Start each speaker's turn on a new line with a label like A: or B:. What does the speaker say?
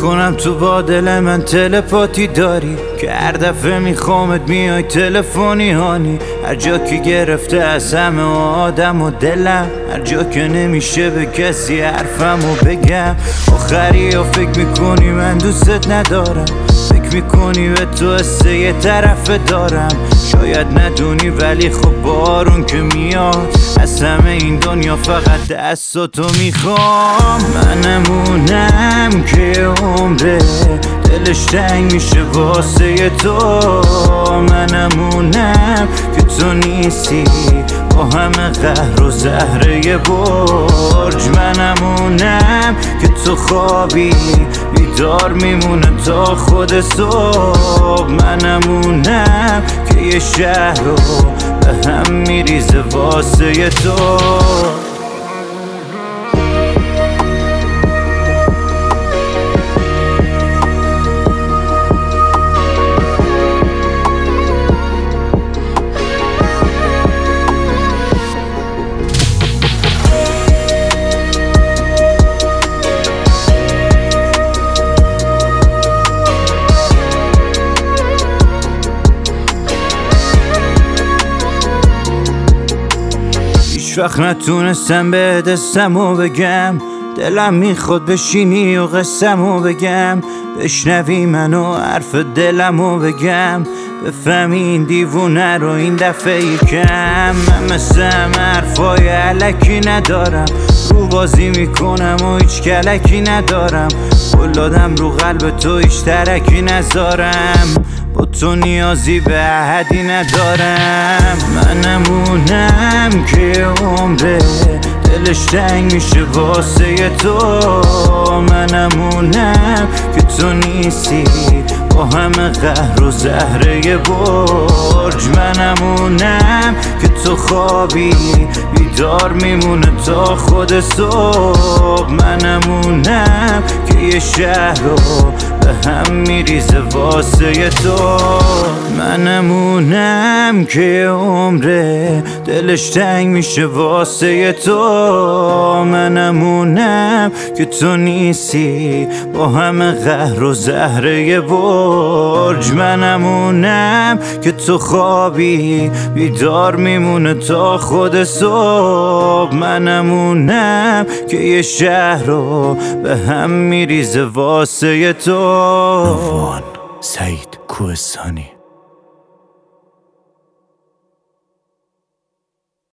A: کنم تو با دل من تلپاتی داری که هر دفعه میخوامت میای تلفنی هانی. هر جا که گرفته از همه آدم و دلم، هر جا که نمیشه به کسی حرفمو بگم. آخری ها فکر میکنی من دوستت ندارم، فکر میکنی به تو حسه یه طرف دارم. شاید ندونی ولی خب بارون که میاد از همه این دنیا فقط دستاتو میخوام. منمونم که عمره دلش تنگ میشه واسه تو. منمونم که تو نیستی با همه قهر و زهره یه برج. منمونم که تو خوابی بیدار میمونه تا خود صبح. منمونم که یه شهر رو به هم میریزه واسه تو. هیچ وقت نتونستم به دستمو بگم، دلم میخواد بشینی و قصه‌مو بگم. بشنوی منو حرف دلمو بگم، بفهمی این دیوونه رو این دفعه یکم. من مثل همه حرفای علکی ندارم، رو بازی میکنم و هیچ کلکی ندارم. قلادم رو قلب تو هیچ ترکی نذارم، با تو نیازی به احدی ندارم. منمونم که عمره دلش تنگ میشه واسه تو. منمونم که تو نیستی با همه قهر و زهره برج. منمونم که تو خوابی بیدار میمونه تا خود صبح. منمونم که یه شهر رو به هم میریزه واسه تو. منمونم که عمره دلش تنگ میشه واسه تو. منمونم که تو نیستی با همه قهر و زهره برج. منمونم که تو خوابی بیدار میمونه تا خود صبح. منمونم که یه شهر رو به هم میریزه واسه تو.
B: سعید کوهستانی.